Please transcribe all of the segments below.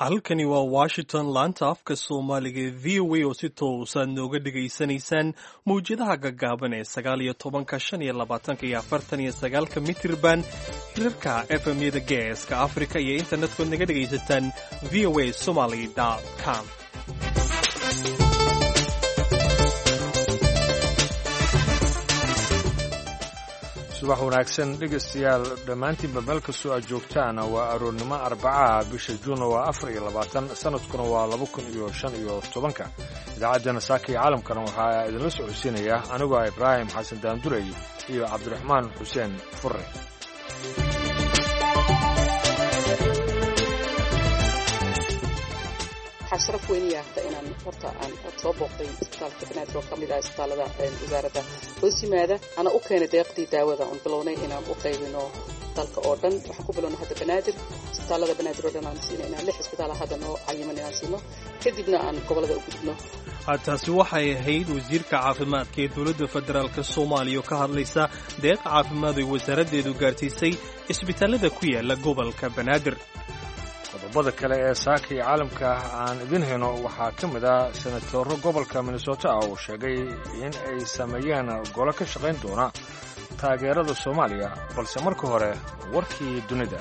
halkani waa Washington laanta afka Soomaaliga VOA oo si toosan nooga dhageysanaysaan mawjadaha gaggaaban ee 19, 25 iyo 49 mitirban hirarka FM-yada Geeska Afrika iyo internetka naga dhageysataan voasomali.com. subax wanaagsan dhegaystayaal dhammaantiinba meel kastoo aad joogtaan waa aroornimo arbacaha bisha juun waa 24 sanadkuna waa 2015 idaacaddana saaka iyo caalamkana waxaa idinla socodsiinaya anigoo ibraahim xasan daandurey iyo cabdiraxmaan xuseen furre. xasraf weyn yaahda inaan horta aan soo booqday isbitaalka banaadir oo ka mid ah isbitaalada wasaaradda hoos yimaada ana u keenay deeqdii daawada oon bilownay inaan u qaybino dalka oo dhan waxaan ku bilownay hadda banaadir isbitaalada banaadir oo dhan aan siinay inaan 6 isbitaal hadda noo cayiman inaan siino kadibna aan gobolada u gudubno. taasi waxay ahayd wasiirka caafimaadka ee dowladda federaalka Soomaaliya oo ka hadlaysa deeq caafimaad ay wasaaraddeedu gaarsiisay isbitaalada ku yaala gobolka Banaadir. qodobada kale ee saaka iyo caalamka aan idin hayno waxaa ka mid ah senatoro gobolka Minnesota oo sheegay in ay sameeyeen golo ka shaqayn doona taageerada Soomaaliya balse marka hore warkii dunida.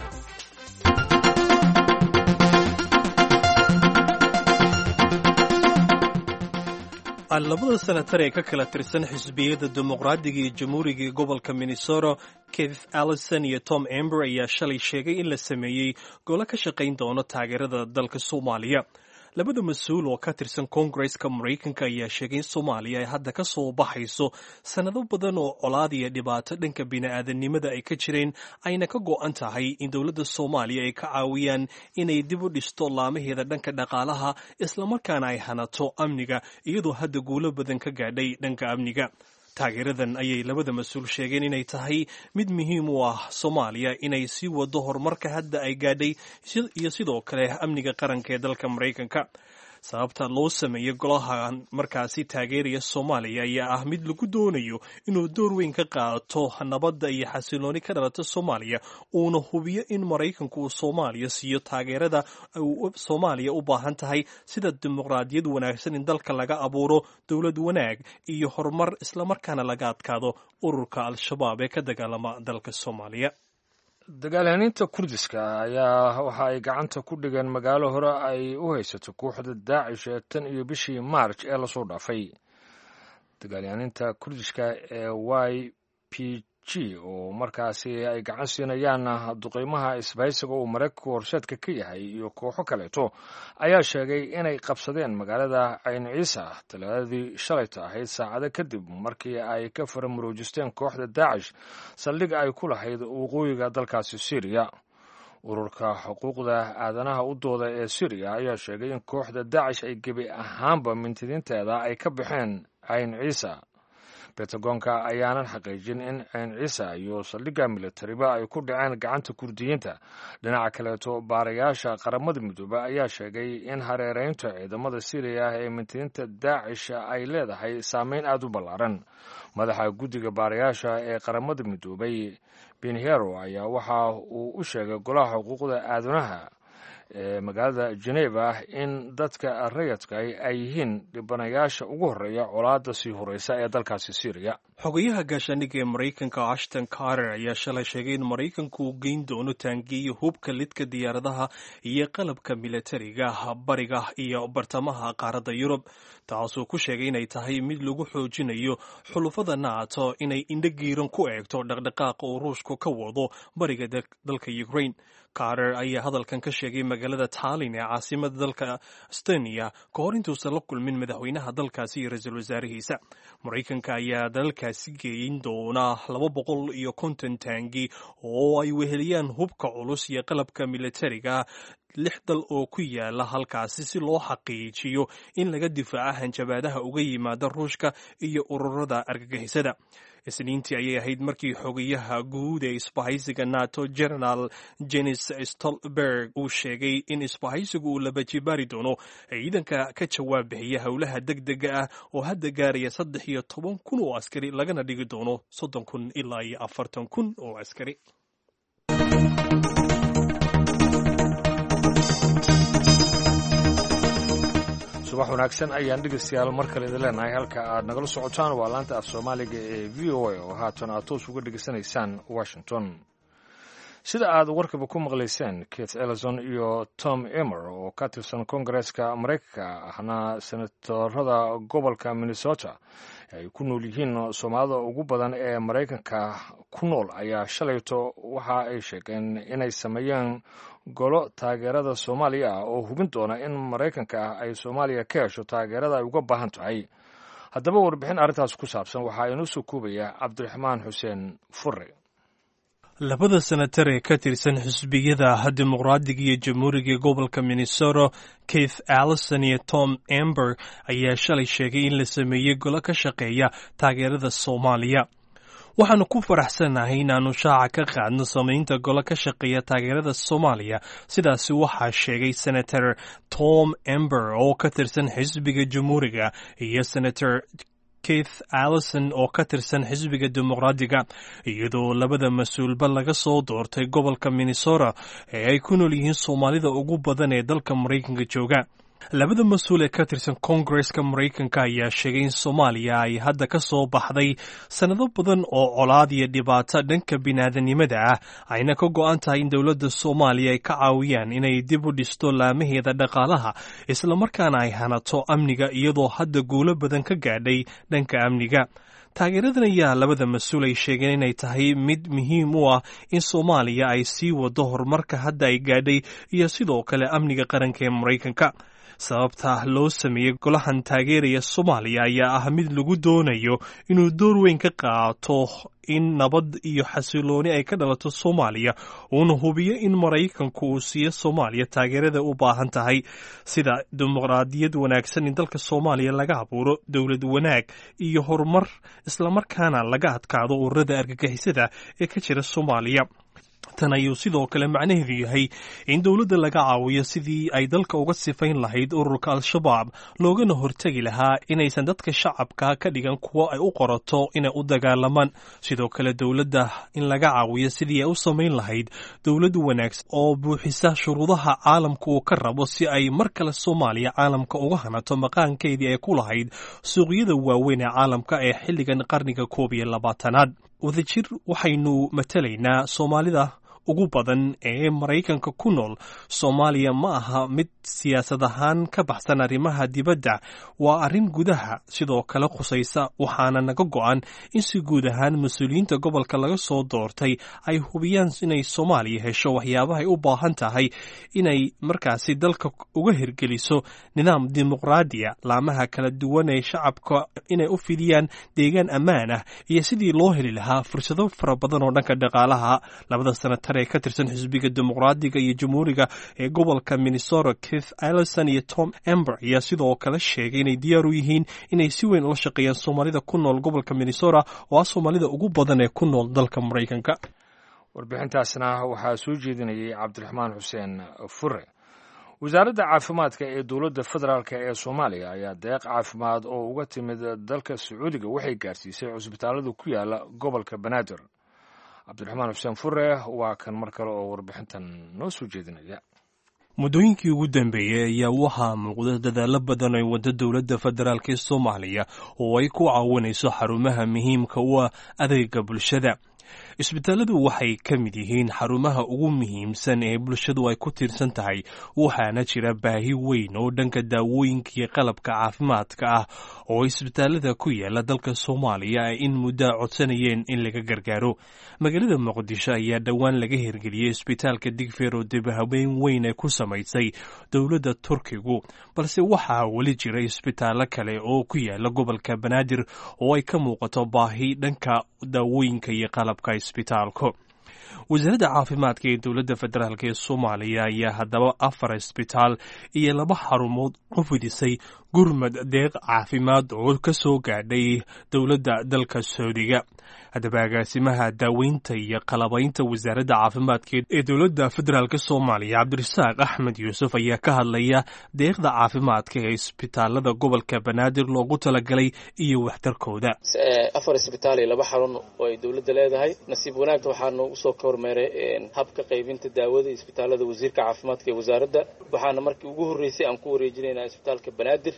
labada senatar ee ka kala tirsan xisbiyada dimuqraadiga iyo jamhuuriga ee gobolka Minnesota Keith Ellison iyo Tom Ember ayaa shalay sheegay in la sameeyey golo ka shaqayn doono taageerada dalka Soomaaliya. labada mas-uul oo ka tirsan Koongareeska Mareykanka ayaa sheegay in Soomaaliya ay hadda ka soo baxayso sanado badan oo colaad iyo dhibaato dhanka bini'aadanimada ay ka jireen ayna ka go'an tahay in dowladda Soomaaliya ay ka caawiyaan inay dib u dhisto laamaheeda dhanka dhaqaalaha islamarkaana ay hanato amniga iyadoo hadda guulo badan ka gaadhay dhanka amniga. taageeradan ayay labada mas-uul sheegeen inay tahay mid muhiim u ah Soomaaliya inay sii wado horumarka hadda ay gaadhay iyo sidoo kale amniga qaranka ee dalka Mareykanka. sababta loo sameeyay golahan markaasi taageeraya Soomaaliya ayaa ah mid lagu doonayo inuu door weyn ka qaato nabadda iyo xasilooni ka dhalata Soomaaliya uuna hubiyo in Mareykanku uu Soomaaliya siiyo taageerada uu Soomaaliya u baahan tahay sida dimuqraadiyad wanaagsan in dalka laga abuuro dowlad wanaag iyo horumar islamarkaana laga adkaado ururka Al-Shabaab ee ka dagaalama dalka Soomaaliya. dagaalyahaninta kurdiska ayaa waxa ay gacanta ku dhigeen magaalo hore ay u haysato kooxda Daacish tan iyo bishii March ee lasoo dhaafay. dagaalyahaninta kurdiska ee YPG oo markaasi ay gacan siinayaan duqeymaha isbahaysiga uu Mareykanku horseedka ka yahay iyo kooxo kaleeto ayaa sheegay inay qabsadeen magaalada Ayn Ciisa talaadadii shalayta ahayd saacado kadib markii ay ka faramuroojisteen kooxda Daacish saldhig ay ku lahayd waqooyiga dalkaasi Syria. ururka xuquuqda aadanaha u dooda ee Syria ayaa sheegay in kooxda Daacish ay gebi ahaanba mintidiinteeda ay ka baxeen Ayn Ciisa. Pentagonka ayaanan xaqiijin in Ayn Ciisa iyo saldhigga militariba ay ku dhaceen gacanta kurdiyiinta. dhinaca kaleeto baarayaasha qaramada midoobay ayaa sheegay in hareereynta ciidamada Syria ee mintidiinta Daacish ay leedahay saameyn aad u ballaaran. madaxa guddiga baarayaasha ee qaramada midoobay Pinheiro ayaa waxa uu u sheegay golaha xuquuqda aadanaha ee magaalada Geneva in dadka rayidka ay yihiin dhibanayaasha ugu horeeya colaadda sii horeysa ee dalkaasi Syria. xogayaha gaashaandhigga ee Mareykanka Ashton Carter ayaa shalay sheegay in Mareykanku uu geyn doono taangiyo hubka lidka diyaaradaha iyo qalabka militariga bariga iyo bartamaha qaaradda Yurub, taasoo ku sheegay inay tahay mid lagu xoojinayo xulufada NATO inay indhagiiran ku eegto dhaqdhaqaaqa uu Ruushku ka wado bariga dalka Ukraine. Carter ayaa hadalkan ka sheegay magaalada Tallinn ee caasimadda dalka Estonia ka hor intuusan la kulmin madaxweynaha dalkaasi iyo ra'iisul wasaarihiisa. Mareykanka ayaa dalkaasi geeyin doona 250 taangi oo ay weheliyaan hubka culus iyo qalabka militariga 6 dal oo ku yaala halkaasi si loo xaqiijiyo in laga difaaco hanjabaadaha uga yimaada Ruushka iyo ururada argagixisada. Isniintii ayay ahayd markii xogayaha guud ee isbahaysiga NATO General Jens Stoltenberg uu sheegay in isbahaysigu uu laba jibaari doono ciidanka ka jawaab bixiya howlaha degdega ah oo hadda gaaraya 13,000 oo askari lagana dhigi doono 30,000 ilaa 40,000 oo askari. subax wanaagsan ayaan dhegeystayaal mar kale idin leenahay halka aad nagala socotaan waa laanta af soomaaliga ee v o a oo haatan aad toos uga dhegeysanaysaan washington sida aad warkaba ku maqlayseen Keith Ellison iyo Tom Emmer oo ka tirsan Kongareeska Mareykanka ahna senatorada gobolka Minnesota ay ku nool yihiin Soomaalida ugu badan ee Mareykanka ku nool ayaa shalayto waxa ay sheegeen inay sameeyaan golo taageerada Soomaaliya oo hubin doona in Mareykanka ay Soomaaliya ka hesho taageerada ay uga baahan tahay. Haddaba warbixin arrintaas ku saabsan waxa inoo soo koobaya Cabdiraxmaan Xuseen Furre. labada senatar ee ka tirsan xisbiyada dimuqraadiga iyo jamhuuriga gobolka Minnesota Keith Ellison iyo Tom Emmer ayaa shalay sheegay in la sameeyay golo ka shaqeeya taageerada Soomaaliya. waxaanu ku faraxsanahay inaanu shaaca ka qaadno samaynta golo ka shaqeeya taageerada Soomaaliya sidaasi waxaa sheegay Senator Tom Emmer oo ka tirsan xisbiga jamhuuriga iyo Senator Keith Ellison oo ka tirsan xisbiga dimuqraadiga iyadoo labada mas-uulba laga soo doortay gobolka Minnesota ee ay ku nool yihiin Soomaalida ugu badan ee dalka Mareykanka jooga. labada mas-uul ee ka tirsan Kongareeska Mareykanka ayaa sheegay in Soomaaliya ay hadda ka soo baxday sanado badan oo colaad iyo dhibaato dhanka bini'aadanimada ah ayna ka go'an tahay in dowladda Soomaaliya ay ka caawiyaan inay dib u dhisto laamaheeda dhaqaalaha isla markaana ay hanato amniga iyadoo hadda guulo badan ka gaadhay dhanka amniga. taageeradan ayaa labada mas-uul ay sheegeen inay tahay mid muhiim u ah in Soomaaliya ay sii wado horumarka hadda ay gaadhay iyo sidoo kale amniga qaranka ee Mareykanka. sababta loo sameeyey golahan taageeraya Soomaaliya ayaa ah mid lagu doonayo inuu door weyn ka qaato in nabad iyo xasilooni ay ka dhalato Soomaaliya uuna hubiyo in Mareykanku uu siiyo Soomaaliya taageerada u baahan tahay sida dimuqraadiyad wanaagsan in dalka Soomaaliya laga abuuro dowlad wanaag iyo horumar isla markaana laga adkaado ururada argagixisada ee ka jira Soomaaliya. tan ayuu sidoo kale macnaheedu yahay in dowladda laga caawiyo sidii ay dalka uga sifayn lahayd ururka Al-Shabaab loogana hortagi lahaa inaysan dadka shacabka ka dhigan kuwo ay u qorato inay u dagaalamaan. sidoo kale dowladda in laga caawiyo sidii ay u samayn lahayd dowlad wanaagsan oo buuxisa shuruudaha caalamka uu ka rabo si ay mar kale Soomaaliya caalamka uga hanato maqaankeedii ay ku lahayd suuqyada waaweyn ee caalamka ee xilligan qarniga 21aad. wadajir waxaynu matalaynaa Soomaalida ugu badan ee Mareykanka ku nool. Soomaaliya ma aha mid siyaasad ahaan ka baxsan arrimaha dibadda, waa arrin gudaha sidoo kale khusaysa waxaana naga go'an in si guud ahaan mas-uuliyiinta gobolka laga soo doortay ay hubiyaan inay Soomaaliya hesho waxyaabahay u baahan tahay inay markaasi dalka uga hirgeliso nidaam dimuqraadiya, laamaha kala duwan ee shacabka inay u fidiyaan deegaan ammaan ah iyo sidii loo heli lahaa fursado fara badan oo dhanka dhaqaalaha. labada sanatar ee ka tirsan xisbiga dimuqraadiga iyo jamhuuriga ee gobolka Minnesota Keith Ellison iyo Tom Emmer ayaa sidoo kale sheegay inay diyaar u yihiin inay si weyn ula shaqeeyaan Soomaalida ku nool gobolka Minnesota oo ah Soomaalida ugu badan ee ku nool dalka Mareykanka. warbixintaasna waxaa soo jeedinayay Cabdiraxmaan Xuseen Furre. wasaaradda caafimaadka ee dowladda federaalk ee Soomaaliya ayaa deeq caafimaad oo uga timid dalka Sacuudiga waxay gaarsiisay cusbitaalada ku yaala gobolka Banaadir. Cabdiraxmaan Xuseen Furre waa kan mar kale oo warbixintan noo soo jeedinaya. muddooyinkii ugu dambeeyey ayaa waxaa muuqda dadaalo badan ay wadda dowladda federaalk ee Soomaaliya oo ay ku caawinayso xarumaha muhiimka u ah adeega bulshada. isbitaaladu waxay ka mid yihiin xarumaha ugu muhiimsan ee bulshadu ay ku tiirsan tahay, waxaana jira baahi weyn oo dhanka daawooyinka iyo qalabka caafimaadka ah oo isbitaalada ku yaala dalka Soomaaliya ay in muddo codsanayeen in laga gargaaro. magaalada Muqdisho ayaa dhowaan laga hirgeliyey isbitaalka Digfeer oo dib-u-habeyn weyn ay ku samaysay dowladda Turkigu, balse waxaa weli jira isbitaalo kale oo ku yaala gobolka Banaadir oo ay ka muuqato baahi dhanka daawooyinka iyo qalabka isbitaalka. wasaaradda caafimaadka ee dowladda federaalk ee Soomaaliya ayaa haddaba 4 isbitaal iyo 2 xarumood u fidisay gurmad deeq caafimaad oo ka soo gaadhay dowladda dalka Sacuudiga. haddaba agaasimaha daaweynta iyo qalabaynta wasaaradda caafimaadka ee dowladda federaalk Soomaaliya Cabdirasaaq Axmed Yuusuf ayaa ka hadlaya deeqda caafimaadka ee isbitaalada gobolka Banaadir loogu talagalay iyo waxtarkooda. 4 isbitaal iyo 2 xarun oo ay dowladda leedahay. nasiib wanaag waxaanu usoo kormeeray habka qaybinta daawada isbitaalada wasiirka caafimaadka ee wasaaradda. waxaana markii ugu horeysay aan ku wareejinaynaa isbitaalka Banaadir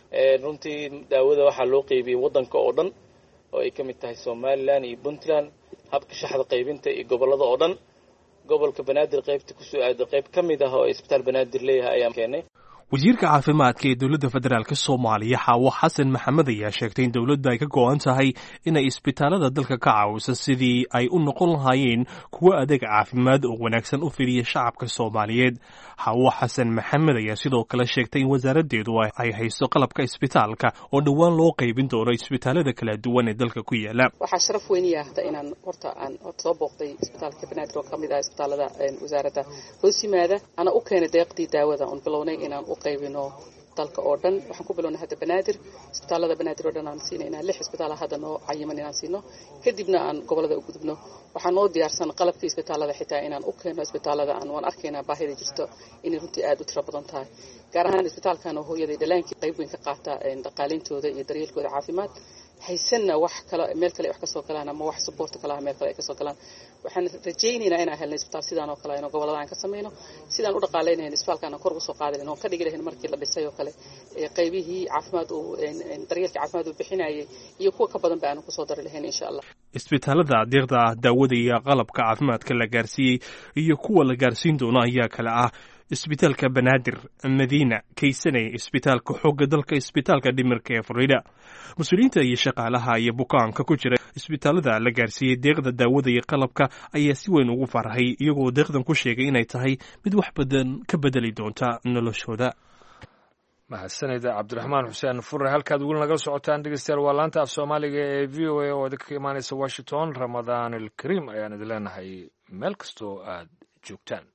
runtii daawada waxaa loo qaybiyey waddanka oo dhan oo ay ka mid tahay Somaliland iyo Puntland habka shaxda qaybinta iyo gobolada oo dhan gobolka Banaadir qaybta ku soo aaday qayb ka mid ah oo isbitaal Banaadir leeyahay ayaan keenay wasiirka caafimaadka ee dowladda federaalka Soomaaliya Xaawo Xasan Maxamed ayaa sheegtay in dowladda ay ka go'an tahay inay isbitaalada dalka ka caawiso sidii ay u noqon lahaayeen kuwa adeeg caafimaad oo wanaagsan u fidiya shacabka Soomaaliyeed Xaawo Xasan Maxamed ayaa sidoo kale sheegtay in wasaaraddeedu ay hayso qalabka isbitaalka oo dhawaan loo qaybin doono isbitaalada kala duwan ee dalka ku yaala waxaa sharaf weyn yahay inaan horta soo booqday isbitaalka Banaadir oo kamid ah isbitaalada wasaaradda hoos yimaada ana u keenay deeqdii daawada oo bilownay inaan qaybino dalka oo dhan waxaan ku bilownay hadda Banaadir isbitaalada Banaadir oo dhan aan siinayna 6 isbitaal hadda noo cayiman inaan siino kadibna aan gobolada u gudubno waxaan noo diyaarsan qalabkii isbitaalada xitaa inaan u keeno isbitaalada aan waan arkaynaa baahida jirto inay runtii aad u tiro badan tahay gaar ahaan isbitaalkan oo hooyada dhalaankii qayb weyn ka qaata dhaqaalintooda iyo daryeelkooda caafimaad haysanna wax kale meel kale wax ka soo galaan ama wax support kale meel kale ay ka soo galaan waxaan rajaynaynaa inaan helno isbitaal sidaan oo kale aynu gobolada aan ka sameeyno sidaan u dhaqaaleynayno isbitaalkan kor ugu soo qaadayno oo ka dhigi lahayn markii la dhisay oo kale qaybihii caafimaad oo daryeelka caafimaad uu bixinayay iyo kuwa ka badan baan ku soo dari lahayn insha Allah isbitaalada deeqda daawada iyo qalabka caafimaadka la gaarsiiyey iyo kuwa la gaarsiin doono ayaa kala ah isbitaalka Banaadir Madiina Kaysane isbitaalka xooga dalka isbitaalka dhimirka ee Florida mas'uuliyiinta iyo shaqaalaha iyo bukaanka ku jira isbitaalada la gaarsiiyey deeqda daawada iyo qalabka ayaa si weyn ugu farxay iyagoo deeqdan ku sheegay inay tahay mid wax badan ka bedeli doonta noloshooda mahadsanida cabdiraxmaan xuseen furre halkaad weli nagala socotaan dhegeystayaal waa laanta af soomaaliga ee v o a oo idinka imaanaysa Washington Ramadaan alkariim ayaan idin leenahay meel kastoo aad joogtaan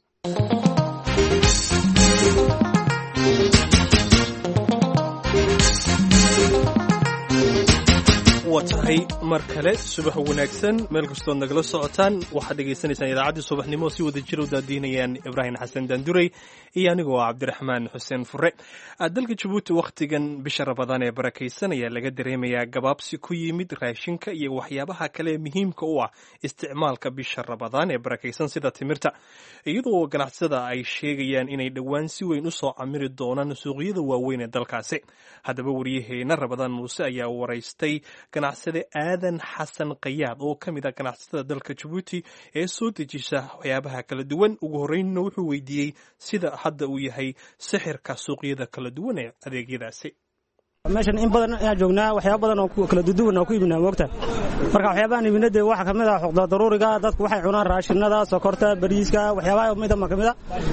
waa tahay mar kale subax wanaagsan meel kastood nagala socotaan waxaad dhegaysanaysaan idaacaddii subaxnimo si wada jir u daadiinayaan Ibraahim Xasan Daanduray iyo anigoo Cabdiraxmaan Xuseen Furre dalka Jabuuti wakhtigan bisha Ramadaan ee barakaysan ayaa laga dareemayaa gabaabsi ku yimid raashinka iyo waxyaabaha kale ee muhiimka u ah isticmaalka bisha Ramadaan ee barakaysan sida timirta iyadoo ganacsada ay sheegayaan inay dhawaan si weyn u soo camiri doonaan suuqyada waaweyn ee dalkaasi haddaba wariyaheena Ramadaan Muuse ayaa waraystay ganacsade Aadan Xasan Qayaad oo ka mid ah ganacsatada dalka Jabuuti ee soo dejisa waxyaabaha kala duwan ugu horeynna wuxuu weydiiyey sida hadda uu yahay sixirka suuqyada kala duwan ee adeegyadaasi meeshan in badan ayaan joognaa waxyaabo badan oo kala duwan oo ku iibinaa moogta marka waxyaabaha iibinada waxa kamid ah xuquuqda daruuriga dadku waxay cunaan raashinada sokorta bariiska waxyaabaha midama kamid ah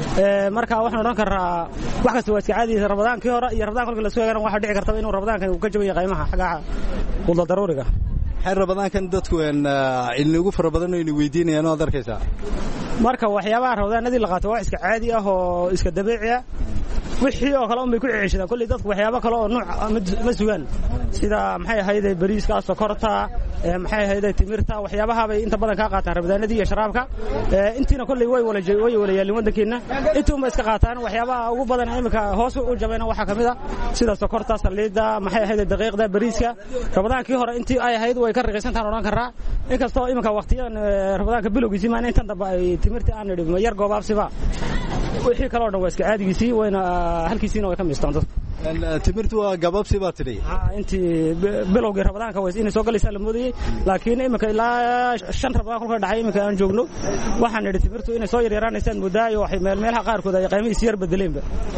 marka waxaan oran karaa wax kasta waa iska caadi Ramadaankii hore iyo Ramadaan kolka la soo gaaraan waxa dhici karta inuu Ramadaankan uu ka jabayo qiimaha xaga xuquuqda daruuriga xeer Ramadaankan dadku in ugu fara badan oo weydiinayaan oo darkaysa marka waxyaabaha Ramadaanadii la qaato waa iska caadi ah oo iska dabiici ah wixii oo kale umay ku ciishadaan kulli dadku waxyaabo kale oo nooc ma sugan sida maxay ahayd bariiska sokorta maxay ahayd timirta waxyaabaha bay inta badan ka qaataan Ramadaanadii iyo sharaabka intiina kulli way wala yeelin wadankeena intuu ma iska qaataan waxyaabaha ugu badan imika hoos u jabayna waxa kamid ah sida sokorta saliida maxay ahayd daqiiqda bariiska Ramadaankii hore intii ay ahayd way ka raqiisantaan oran karaa inkastoo imika waqtiyan Ramadaanka bilowgiisii ma inta daba ay timirta aan dhibmo yar goobaabsiba wixii kale oo dhan waa iska caadigiisii wayna halkiisina way ka miistaan dadka timirtu waa gabaabsi baa tidhi intii bilowgii Ramadaanka way inay soo galaysaa la moodayay laakiin imika ilaa 5 Ramadaan kolka dhacay imika aan joogno waxaan nidhi timirtu inay soo yaryaraanaysan mudaayo waxay meelaha qaarkood ay qiimihiisa yar bedeleenba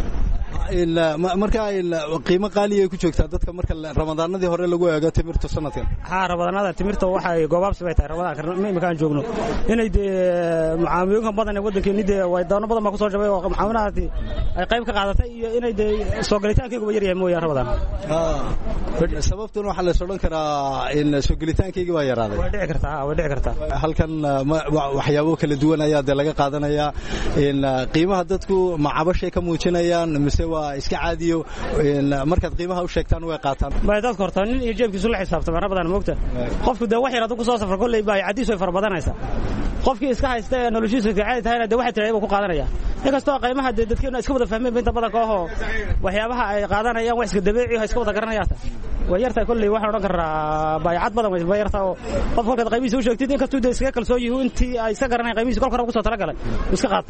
marka qiimo qaali ay ku joogtaa dadka marka Ramadaanadii hore lagu eego timirtu sanadkan Ramadaanada timirta waxay goobaabsi bay tahay Ramadaanka imika aan joogno inay macaamiilka badan ee wadankeena way doono badan ma ku soo jabay oo macaamilahaasi ay qayb ka qaadatay iyo inay soo galitaankeedu yar yahay mooyaan Ramadaan sababtuna waxa la soo dhan karaa in soo galitaankeedu waa yaraaday way dhici kartaa halkan waxyaabo kala duwan ayaa laga qaadanayaa in qiimaha dadku macabashay ka muujinayaan mise waa iska caadiyo markaad qiimaha u sheegtaan way qaataan bay dadku horta nin iyo jeebkiisu la xisaabtama Ramadaan moogta qofku wax yar ku soo safar kulay bay cadiis way farabadanaysa qofkii iska haysta noloshiisa caadi tahay waxa tirayba ku qaadanaya inkastoo qiimaha dadkeena iska wada fahmeen inta badan kooxo waxyaabaha ay qaadanayaan wax iska dabiici ah iska wada garanayaan way yarta kulay waxaan oran karaa bay'ad badan way yarta oo qof kolka qiimihiisa u sheegtid inkastoo iska kalsoo yihiin intii ay iska garanayaan qiimihiisa kolka ku soo talagalay iska qaataa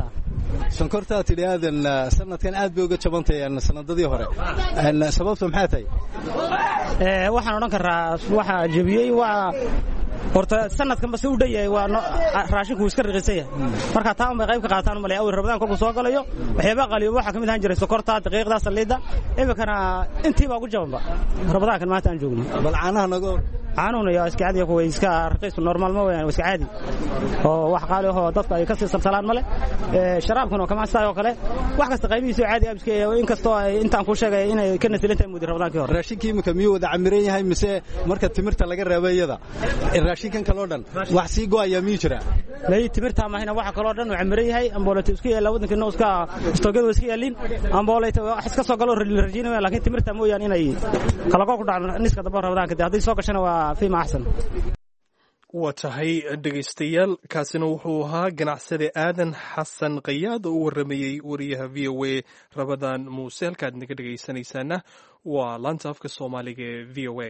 sonkortaa tidhi aadan sanadkan aad bay uga jabantay sanadadii hore sababta maxay tahay waxaan odhan karaa waxa jabiyey waa horta sanadkanba si u dhayahay waa raashinku iska riqisan yahay marka taa un bay qayb ka qaataan malay awil rabadaan kolku soo galayo waxyaabaa qaliyo waxaa ka mid ahaan jiray sokorta daqiiqda saliidda iminkana intii baa ugu jabanba rabadaankan maanta aan joogno bal caanaha nago caanuhuna yaa iska caadi kuwa iska raqiis normal ma weeyaan iska caadi oo wax qaali ah oo dadka ay ka sii salsalaan male sharaabkuna oo kama saay oo kale wax kasta qaybihiisa caadi ah iska inkastoo ay intaan ku sheegay inay ka nasilintahay muddo rabadaankii hore raashinkii imika miyuu wada camiran yahay mise marka timirta laga reebay iyada raashinkan kaloo dhan wax sii go'aya miyuu jira may timirta mahayna waxa kaloo dhan uu camiran yahay amboolata isku yaala wadanka nooska stoogada iska yaalin amboolata wax iska soo galo rajiinaya laakiin timirta mooyaan inay kala go'o ku dhacdo niska daba rabadaanka haddii soo gashana waa fiima axsan waa tahay dhegaystayaal kaasina wuxuu ahaa ganacsade aadan xasan qayaad oo u waramayey wariyaha v o a rabadaan muuse halkaad naga dhegaysanaysaana waa laanta afka soomaaliga ee v o a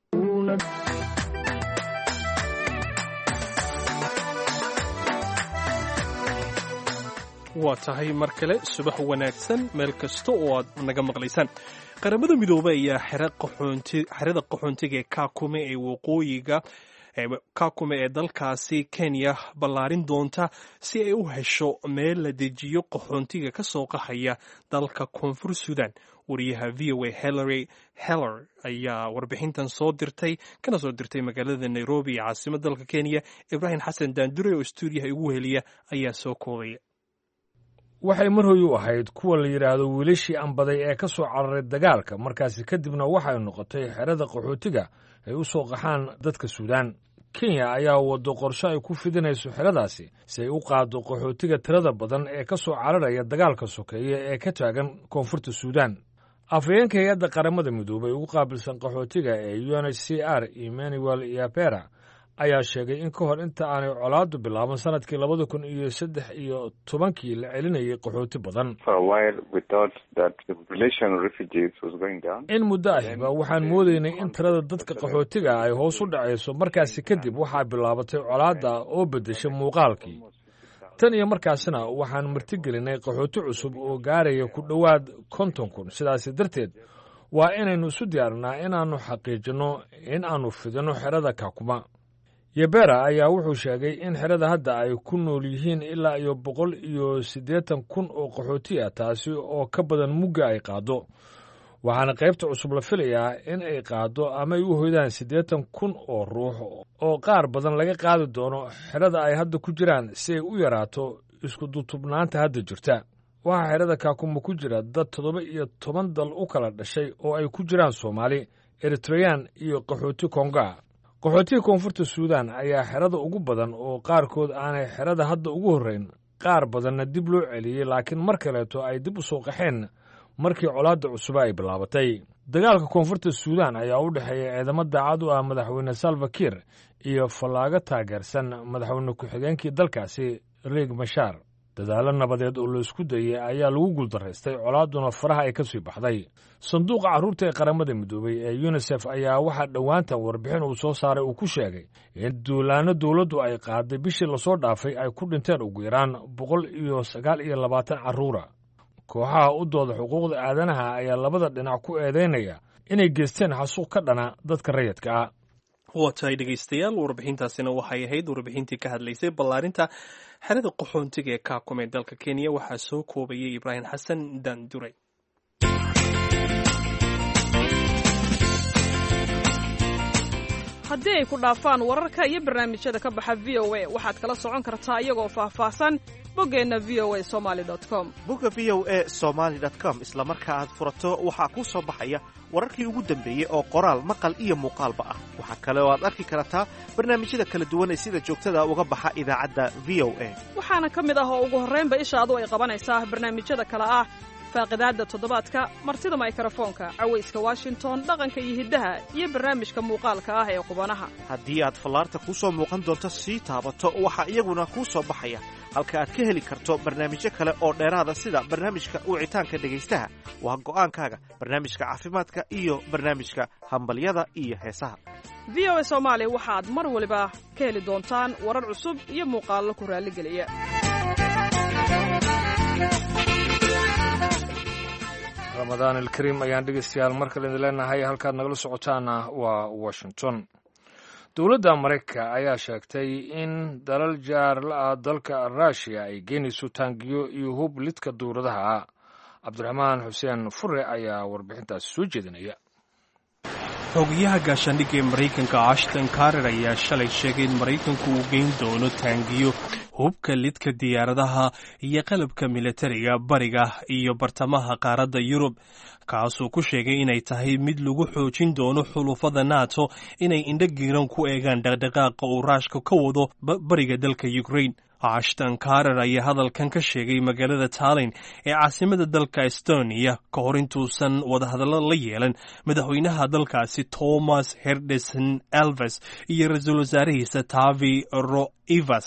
waa tahay mar kale subax wanaagsan meel kasta oo aad naga maqlaysaan qaramada midoobay ayaa xerada qaxoontiga ee kaakume ee waqooyiga kaakume ee dalkaasi Kenya ballaarin doonta si ay u hesho meel la dejiyo qaxoontiga ka soo qaxaya dalka Koonfur Sudan. wariyaha VOA Hillary Heller ayaa warbixintan soo dirtay kana soo dirtay magaalada Nairobi ee caasimadda dalka Kenya. Ibrahim Xasan Daandure oo stuudiyaha ugu heliya ayaa soo koobay. waxay mar hoy u ahayd kuwa la yidhaahdo wiilashii ambaday ee ka soo cararay dagaalka markaasi kadibna waxay noqotay xerada qaxootiga ay u soo qaxaan dadka Suudaan. Kenya ayaa wado qorshe ay ku fidinayso xeradaasi si ay u qaado qaxootiga tirada badan ee ka soo cararaya dagaalka sokeeye ee ka taagan koonfurta Suudaan. afhayeenka hay-adda qaramada midoobay ugu qaabilsan qaxootiga ee UNHCR Emmanuel Yapera ayaa sheegay in ka hor inta aanay colaadu bilaaban sanadkii 2013 la celinayay qaxooti badan. in muddo ahiba waxaan moodaynay in tirada dadka qaxootiga ay hoos u dhacayso markaasi kadib waxaa bilaabatay colaada oo beddeshay muuqaalkii. tan iyo markaasina waxaan martigelinay qaxooti cusub oo gaaraya ku dhowaad 50,000. sidaasi darteed waa inaynu isu diyaarinaa inaannu xaqiijinno in aannu fidino xerada Kakuma. Yabera ayaa wuxuu sheegay in xerada hadda ay ku nool yihiin ilaa iyo 180,000 oo qaxooti ah, taasi oo ka badan mugga ay qaado. waxaana qaybta cusub la filayaa in ay qaado ama ay u hoydaan 80,000 oo ruux oo qaar badan laga qaadi doono xerada ay hadda ku jiraan si ay u yaraato isku dutubnaanta hadda jirta. waxaa xerada Kakuma ku jira dad 17 dal u kala dhashay oo ay ku jiraan Soomaali, Eritrean iyo qaxooti Konga. qaxootiga koonfurta Suudaan ayaa xerada ugu badan oo qaarkood aanay xerada hadda ugu horreyn, qaar badanna dib loo celiyey laakiin mar kaleeto ay dib u soo qaxeen markii colaadda cusub ay bilaabatay. dagaalka koonfurta Suudaan ayaa u dhexeeya ciidamo daacad u ah madaxweyne Salva Kiir iyo fallaago taageersan madaxweyne ku-xigeenkii dalkaasi Riek Machar. dadaalo nabadeed oo la isku dayay ayaa lagu guuldaraystay, colaadduna faraha ay ka sii baxday. sanduuqa carruurta ee qaramada midoobay ee UNICEF ayaa waxaa dhowaantan warbixin uu soo saaray uu ku sheegay in duulaanno dowladdu ay qaaday bishii lasoo dhaafay ay ku dhinteen ugu yaraan 129 carruura. kooxaha u dooda xuquuqda aadanaha ayaa labada dhinac ku eedaynaya inay geysteen xasuuq ka dhana dadka rayidka ah. waa tahay dhegaystayaal, warbixintaasina waxay ahayd warbixintii ka hadlaysay ballaarinta xerada qaxoontiga ee Kakuma ee dalka Kenya. waxaa soo koobayay Ibrahim Xasan Daandure. haddii ay ku dhaafaan wararka iyo barnaamijyada ka baxa VOA waxaad kala socon kartaa iyagoo faahfaahsan boggeenna voasomali.com. bogga voasomali.com isla marka aad furato waxaa kuu soo baxaya wararkii ugu dambeeyey oo qoraal, maqal iyo muuqaalba ah. waxaa kale oo aad arki kartaa barnaamijyada kala duwan ee sida joogtada uga baxa idaacadda VOA. waxaana ka mid ah oo ugu horraynba ishaadu ay qabanaysaa barnaamijyada kale ah faaqidaadda toddobaadka, martida mikrofoonka, cawayska Washington, dhaqanka iyo hiddaha, iyo barnaamijka muuqaalka ah ee qubanaha. haddii aad fallaarta kuu soo muuqan doonto sii taabato waxaa iyaguna kuu soo baxaya halka aad ka heli karto barnaamijyo kale oo dheeraada sida barnaamijka wicitaanka dhegaystaha, waa go'aankaaga, barnaamijka caafimaadka iyo barnaamijka hambalyada iyo heesaha. VOA Soomaali waxaad mar waliba ka heli doontaan warar cusub iyo muuqaallo ku raalligeliya. ramadaan alkariim ayaan dhegeystayaal mar kale idin leenahay halkaad nagala socotaana waa washington. dowladda maraykanka ayaa sheegtay in dalal jaarla ah dalka ruushiya ay geynayso taangiyo iyo hub lidka duuradaha. cabdiraxmaan xuseen fure ayaa warbixintaasi soo jeedinaya. xogayaha gaashaandhigga ee maraykanka ashton carter ayaa shalay sheegay in maraykanku uu geyn doono taangiyo hubka lidka diyaaradaha iyo qalabka militariga bariga iyo bartamaha qaaradda yurub, kaasuu ku sheegay inay tahay mid lagu xoojin doono xulufada nato inay indhogiiran ku eegaan dhaqdhaqaaqa uu raashka ka wado bariga dalka ukraine. ashton carter ayaa hadalkan ka sheegay magaalada tallinn ee caasimada dalka estonia ka hor intuusan wadahadallo la yeelan madaxweynaha dalkaasi thomas herdesen elves iyo ra-iisul wasaarihiisa tavi roivas.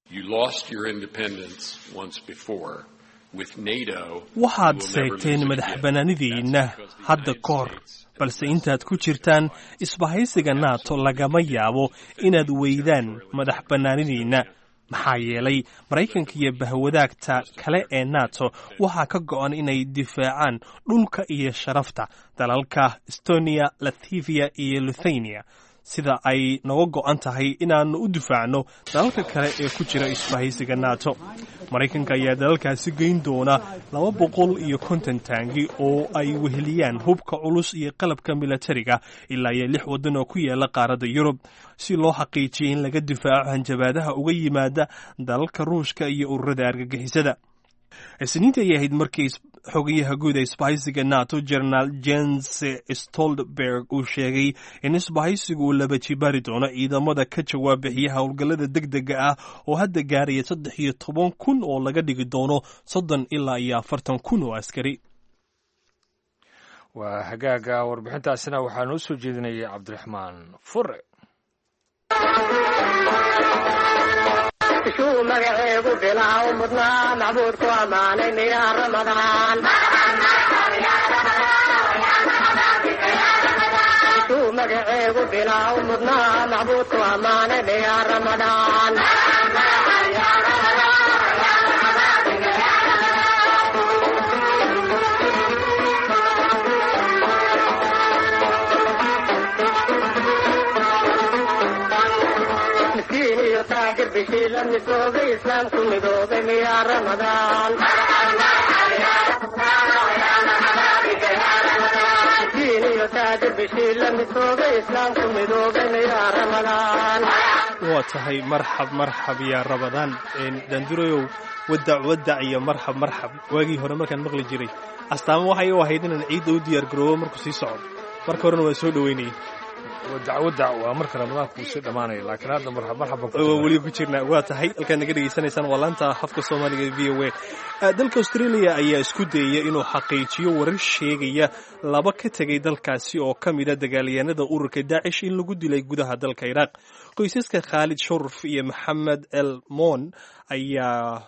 waxaad seegteen madaxbannaanidiinna hadda ka hor, balse intaad ku jirtaan isbahaysiga nato lagama yaabo inaad weydaan madaxbannaanidiinna, maxaa yeelay maraykanka iyo bahwadaagta kale ee nato waxaa ka go'an inay difaacaan dhulka iyo sharafta dalalka estonia, latvia iyo lithuania, sida ay noga go'an tahay inaannu u difaacno dalalka kale ee ku jira isbahaysiga nato. maraykanka ayaa dalalkaasi geyn doona 250 taangi oo ay weheliyaan hubka culus iyo qalabka militariga ilaa iyo 6 waddan oo ku yaala qaaradda yurub, si loo xaqiijiyo in laga difaaco hanjabaadaha uga yimaada dalalka ruushka iyo ururada argagixisada. isniintii ayay ahayd markii xogayaha guud ee isbahaysiga nato jenaraal jens stoltenberg uu sheegay in isbahaysigu uu laba jibaari doono ciidamada ka jawaab bixiya howlgallada degdega ah oo hadda gaaraya 13,000 oo laga dhigi doono 30 ilaa iyo 40,000 oo askari. waa hagaaga warbixintaasina waxaa noo soo jeedinayay cabdiraxmaan fure. shuu magaceegu bilaaw mudnaa macbuudku ammaanay miyaa ramadaan. shuu magaceegu bilaaw mudnaa macbuudku ammaanay miyaa ramadaan. taajir bishii la midoobay islaamku midoobay miyaa ramadaan. diiniyo taajir bishii la midoobay islaamku midoobay miyaa ramadaan. waa tahay marxab marxab yaa ramadaan. dandurayow wadac iyo marxab marxab waagii hore markaan maqli jiray astaamo waxay u ahayd inaan ciidda u diyaar garoobo markuu sii socdo. marka horena waa soo dhaweynayay. wadac waa marka ramadaanku uu sii dhamaanaya, laakiin hadda marxab weli ku jirnaa. waa tahay halkaad naga dhegaysanaysaan waa laanta afka soomaaliga ee v o a. dalka australia ayaa isku dayaya inuu xaqiijiyo warar sheegaya 2 ka tegay dalkaasi oo ka mida dagaalyahanada ururka daacish in lagu dilay gudaha dalka iraaq. qoysaska khaalid shurf iyo maxamed el moon ayaa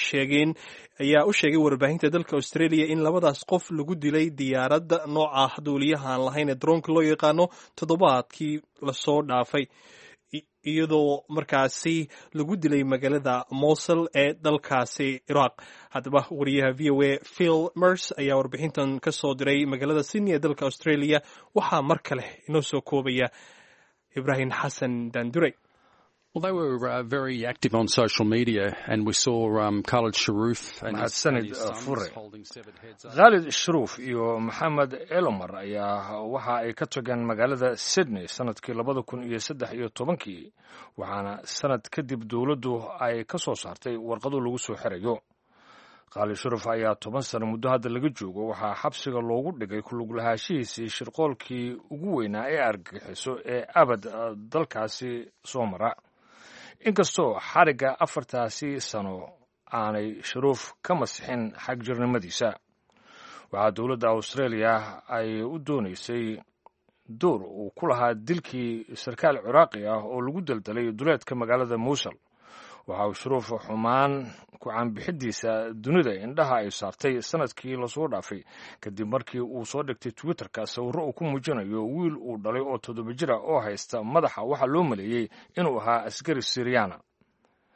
u sheegay warbaahinta dalka australia in 2daas qof lagu dilay diyaaradda nooca duuliyaha aan lahayn ee droonka loo yaqaano toddobaadkii lasoo dhaafay, iyadoo markaasi lagu dilay magaalada Mosul ee dalkaasi Iraq. haddaba wariyaha v o a Phil Merce ayaa warbixintan ka soo diray magaalada Sydney ee dalka Australia. waxaa mar kale inoo soo koobaya Ibrahim Hassan Dandure. Well, they were very active on social media, and we saw Khalid Sharoof and his sons holding severed heads up. Khalid Sharoof iyo Maxamed Elomar ayaa waxa ay ka tageen magaalada Sydney sanadkii 2013, waxaana sanad kadib dawladdu ay ka soo saartay warqado lagu soo xirayo. Khalid Sharoof ayaa 10 sano muddo hadda laga joogo waxaa xabsiga loogu dhigay ku lug lahaanshihiisii shirqoolkii ugu weynaa ee argagixiso ee abad dalkaasi soo mara. inkastoo xarigga 4 sano aanay Sharoof ka masixin xagjirnimadiisa, waxaa dowladda Australia ay u doonaysay door uu ku lahaa dilkii sarkaal Ciraaqi ah oo lagu daldalay duleedka magaalada Mosul. waxa uu Sharoof xumaan ku caanbixidiisa dunida indhaha ay saartay sanadkii la soo dhaafay kadib markii uu soo dhigtay Twitterka sawirro uu ku muujinayo wiil uu dhalay oo 7 jir ah oo haysta madaxa waxa loo maleeyay inuu ahaa askari Syriana.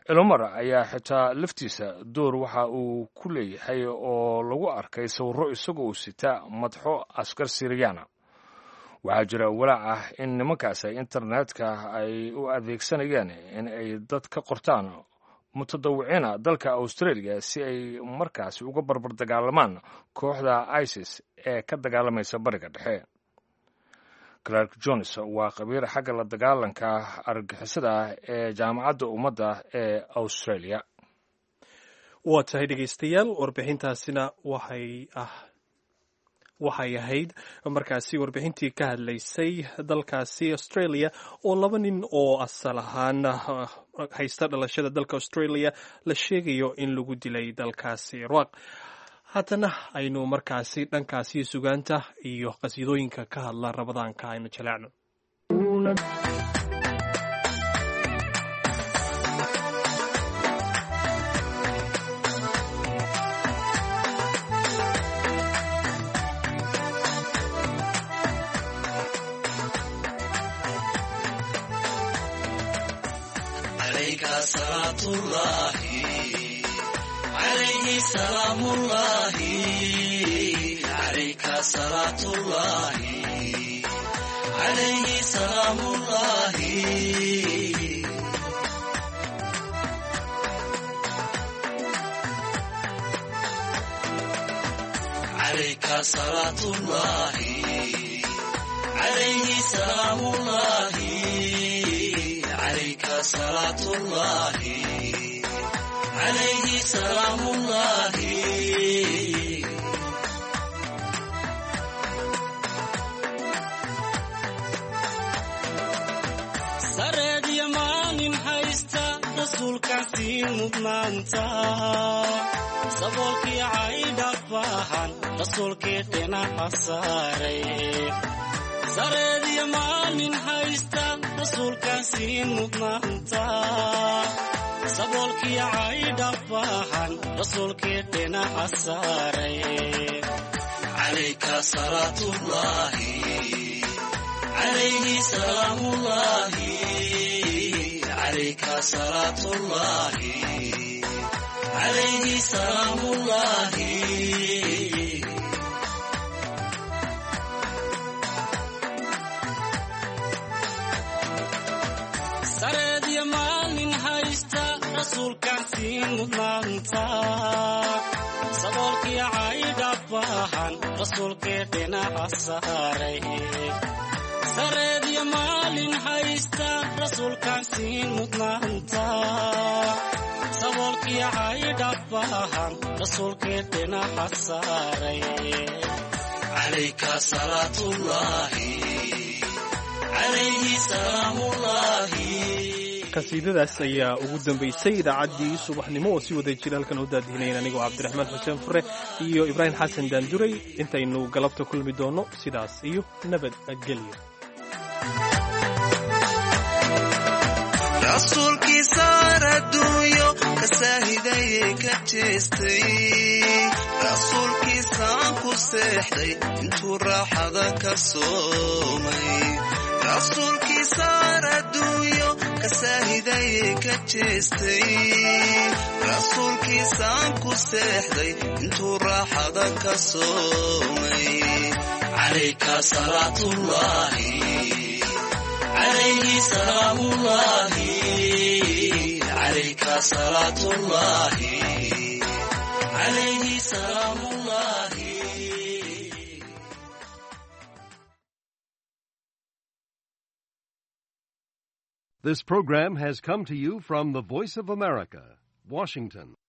elomar ayaa xitaa laftiisa door waxa uu ku leeyahay oo lagu arkay sawirro isagoo sita madxo askar siriyaana. waxaa jira walaac ah in nimankaas internetka ay u adeegsanayaan in ay dad ka qortaan mutadawiciina dalka Australia si ay markaasi uga barbar dagaalamaan kooxda ISIS ee ka dagaalamaysa bariga dhexe. Clark Jones waa khabiir xagga la dagaalanka argagixisada ee jaamacadda ummadda ee Australia. waa tahay dhegaystayaal, warbixintaasina waxay ahayd markaasi warbixintii ka hadlaysay dalkaasi Australia oo 2 nin oo asal ahaan haysta dhalashada dalka Australia la sheegayo in lagu dilay dalkaasi Iraq. haddana aynu markaasi dhankaasi sugaanta iyo qasiidooyinka ka hadla Ramadaanka aynu jaleecno. صلاة الله عليه سلام الله عليك صلاة الله عليه سلام الله عليك صلاة الله عليه سلام الله عليك صلاة الله عليه سلام الله سرد يمان حيستا رسولك سين مدنانتا سبولك عيد فاهن رسولك تنا حساري سرد يمان حيستا رسولك سين مدنانتا سبولك عيد فاهن رسولك تنا حساري عليك صلاة الله عليه سلام الله عليك صلاة الله عليه سلام الله سرد يمان هايستا رسولك سين مدنانتا سبولك عيد فاهن رسولك تنا حساري سرد يمان هايستا رسولك سين مدنانتا سبولك عيد فاهن رسولك تنا حساري عليك صلاة الله عليه سلام الله. qasiidadaas ayaa ugu dambaysay idaacaddii subaxnimo oo si wada jira halkan u daadihinayeen anigoo cabdiraxmaan xuseen fure iyo ibraahim xasan daanduray. intaynu galabta kulmi doono sidaas iyo nabadgelyo. rasuulkiisa adduunyo ka saahidaye ka jeestay rasuulkiisaan ku seexday intuu raaxada ka soomay rasuulkiisaan adduunyo ka saahidaye ka jeestay rasuulkiisaan ku seexday intuu raaxada ka soomay calayka salaatullaahi عليه سلام الله عليك صلاة الله عليه سلام الله. This program has come to you from the Voice of America, Washington.